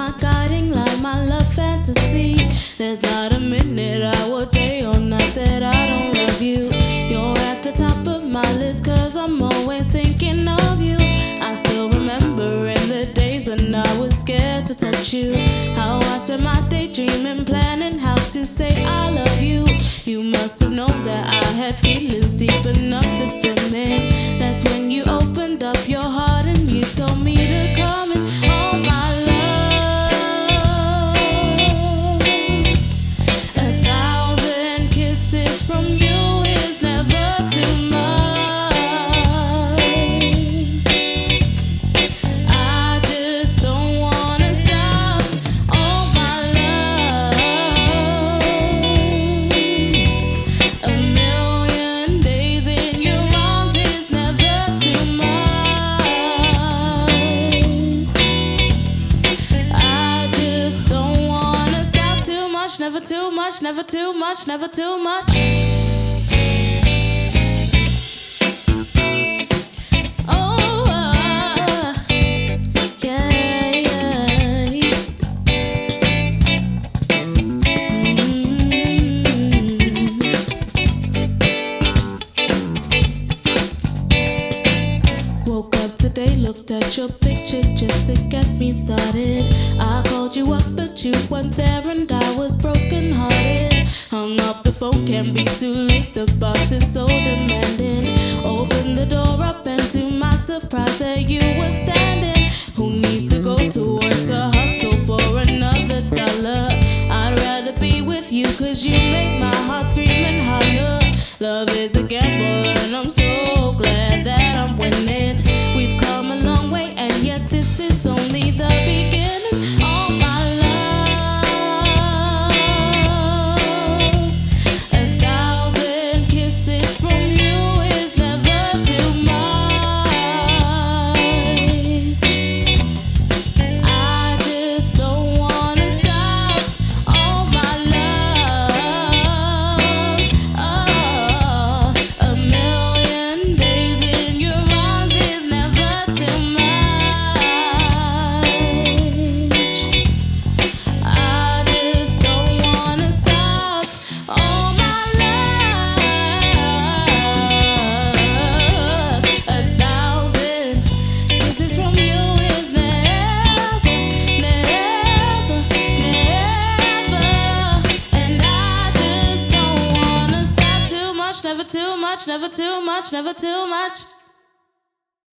my guiding light, my love fantasy. There's not a minute, hour, day, or night that I don't love you. You're at the top of my list, cause I'm always thinking of you. I still remember in the days when I was scared to touch you, how I spent my day dreaming, planning how to say I love you. You must have known that I had feelings deep enough to swim in. That's when you opened up your heart and you told me to come in. Oh my love, 1,000 kisses from you is never too much. I just don't wanna stop. Oh my love, a million days in your arms is never too much. I just don't wanna stop. Too much, never too much, never too much, never too much. Oh, yeah, yeah. Woke up today, looked at your picture just to get me started. I called you up, but you weren't there, and I was broken hearted. Hung up the phone, can't be too late, the boss is so demanding. Opened the door up, and to my surprise, there you were standing. Who needs to go to work to hustle for another dollar? I'd rather be with you, cause you make my heart scream and holler. Love is a gamble, and I'm so glad that I'm winning. We've come a long way, and yet this is only the beginning. Oh my love, 1,000 kisses from you is never too much. I just don't wanna stop. Oh my love, oh, a million days in your arms is never too much. I just don't wanna stop. Oh my love, 1,000 kisses from you is never, never, never. And I just don't wanna stop. Too much, never too much, never too much, never too much.